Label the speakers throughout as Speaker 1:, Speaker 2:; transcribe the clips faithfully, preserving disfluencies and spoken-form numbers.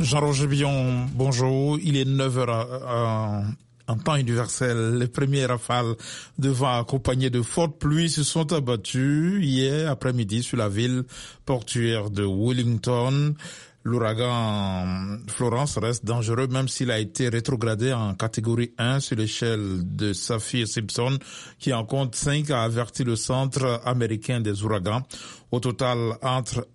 Speaker 1: Jean-Roger Billon, bonjour. Il est neuf heures en, en temps universel. Les premiers rafales de vent accompagnés de fortes pluies se sont abattues hier après-midi sur la ville portuaire de Wellington. L'ouragan Florence reste dangereux même s'il a été rétrogradé en catégorie un sur l'échelle de Saffir-Simpson qui en compte cinq, a averti le Centre américain des ouragans. Au total, entre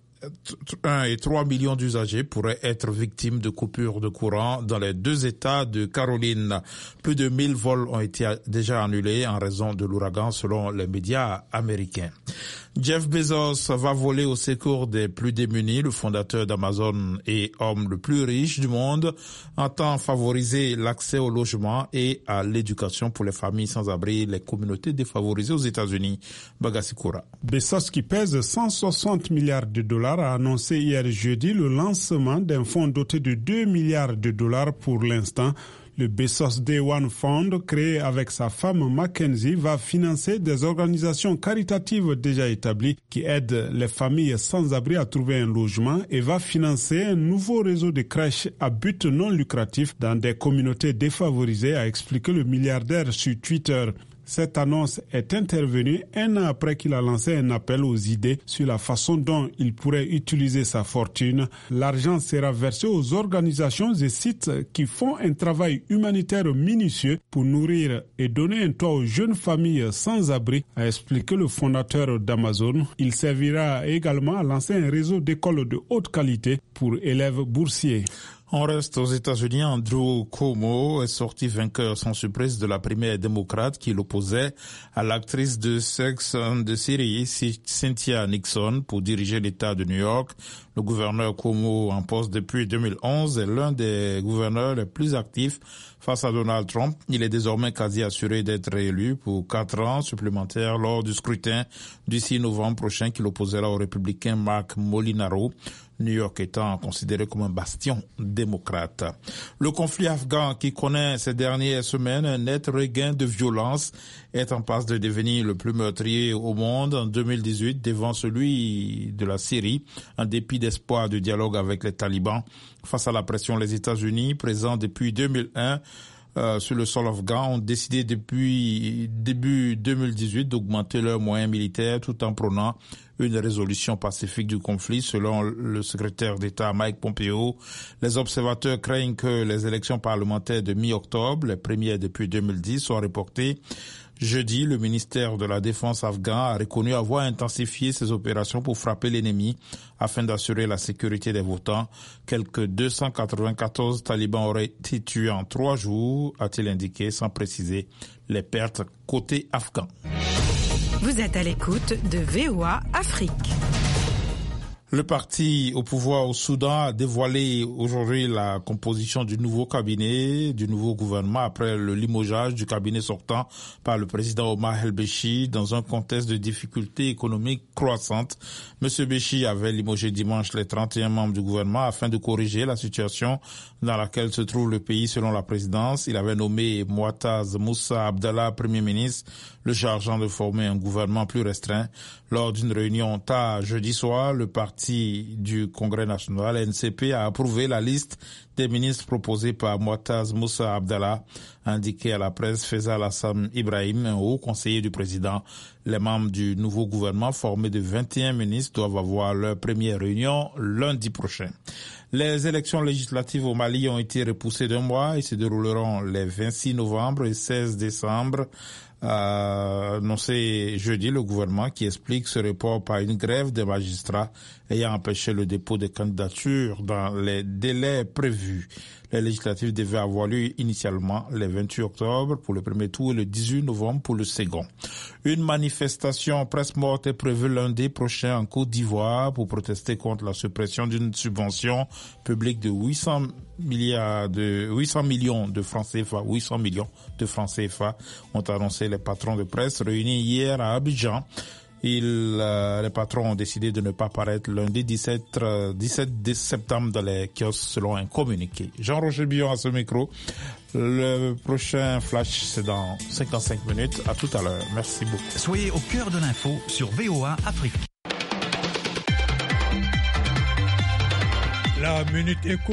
Speaker 1: un et trois millions d'usagers pourraient être victimes de coupures de courant dans les deux États de Caroline. Plus de mille vols ont été déjà annulés en raison de l'ouragan selon les médias américains. Jeff Bezos va voler au secours des plus démunis. Le fondateur d'Amazon et homme le plus riche du monde entend favoriser l'accès au logement et à l'éducation pour les familles sans abri, les communautés défavorisées aux États-Unis. Bagassi Koura.
Speaker 2: Bezos, qui pèse cent soixante milliards de dollars, a annoncé hier jeudi le lancement d'un fonds doté de deux milliards de dollars pour l'instant. Le Bezos Day One Fund, créé avec sa femme Mackenzie, va financer des organisations caritatives déjà établies qui aident les familles sans abri à trouver un logement et va financer un nouveau réseau de crèches à but non lucratif dans des communautés défavorisées, a expliqué le milliardaire sur Twitter. Cette annonce est intervenue un an après qu'il a lancé un appel aux idées sur la façon dont il pourrait utiliser sa fortune. L'argent sera versé aux organisations et sites qui font un travail humanitaire minutieux pour nourrir et donner un toit aux jeunes familles sans abri, a expliqué le fondateur d'Amazon. Il servira également à lancer un réseau d'écoles de haute qualité pour élèves boursiers.
Speaker 1: On reste aux États-Unis. Andrew Cuomo est sorti vainqueur sans surprise de la primaire démocrate qui l'opposait à l'actrice de Sex and the City, Cynthia Nixon, pour diriger l'État de New York. Le gouverneur Cuomo, en poste depuis deux mille onze, est l'un des gouverneurs les plus actifs face à Donald Trump. Il est désormais quasi assuré d'être réélu pour quatre ans supplémentaires lors du scrutin du six novembre prochain qui l'opposera au républicain Mark Molinaro. New York étant considéré comme un bastion démocrate. Le conflit afghan qui connaît ces dernières semaines un net regain de violence est en passe de devenir le plus meurtrier au monde en deux mille dix-huit devant celui de la Syrie, en dépit d'espoir de dialogue avec les talibans. Face à la pression, les États-Unis, présents depuis deux mille un, Euh, sur le sol afghan, ont décidé depuis début deux mille dix-huit d'augmenter leurs moyens militaires tout en prônant une résolution pacifique du conflit. Selon le secrétaire d'État Mike Pompeo, les observateurs craignent que les élections parlementaires de mi-octobre, les premières depuis deux mille dix, soient reportées. Jeudi, le ministère de la Défense afghan a reconnu avoir intensifié ses opérations pour frapper l'ennemi afin d'assurer la sécurité des votants. Quelques deux cent quatre-vingt-quatorze talibans auraient été tués en trois jours, a-t-il indiqué, sans préciser les pertes côté afghan.
Speaker 3: Vous êtes à l'écoute de V O A Afrique.
Speaker 1: Le parti au pouvoir au Soudan a dévoilé aujourd'hui la composition du nouveau cabinet, du nouveau gouvernement après le limogeage du cabinet sortant par le président Omar el-Béchir dans un contexte de difficultés économiques croissantes. Monsieur Béchir avait limogé dimanche les trente et un membres du gouvernement afin de corriger la situation dans laquelle se trouve le pays selon la présidence. Il avait nommé Mouattaz Moussa Abdallah Premier ministre, le chargeant de former un gouvernement plus restreint. Lors d'une réunion tard jeudi soir, le parti du Congrès national, N C P, a approuvé la liste des ministres proposés par Mouattaz Moussa Abdallah, a indiqué à la presse Faisal Hassan Ibrahim, un haut conseiller du président. Les membres du nouveau gouvernement, formé de vingt et un ministres, doivent avoir leur première réunion lundi prochain. Les élections législatives au Mali ont été repoussées d'un mois et se dérouleront les vingt-six novembre et seize décembre. A annoncé jeudi le gouvernement qui explique ce report par une grève des magistrats ayant empêché le dépôt des candidatures dans les délais prévus. Les législatives devaient avoir lieu initialement le vingt-huit octobre pour le premier tour et le dix-huit novembre pour le second. Une manifestation presque morte est prévue lundi prochain en Côte d'Ivoire pour protester contre la suppression d'une subvention publique de huit cents milliards de huit cents millions de francs C F A. huit cents millions de francs C F A ont annoncé les patrons de presse réunis hier à Abidjan. Ils, euh, les patrons ont décidé de ne pas paraître lundi dix-sept septembre dans les kiosques selon un communiqué. Jean-Roger Billon à ce micro. Le prochain flash, c'est dans cinquante-cinq minutes. À tout à l'heure. Merci beaucoup.
Speaker 4: Soyez au cœur de l'info sur V O A Afrique.
Speaker 2: La Minute Éco.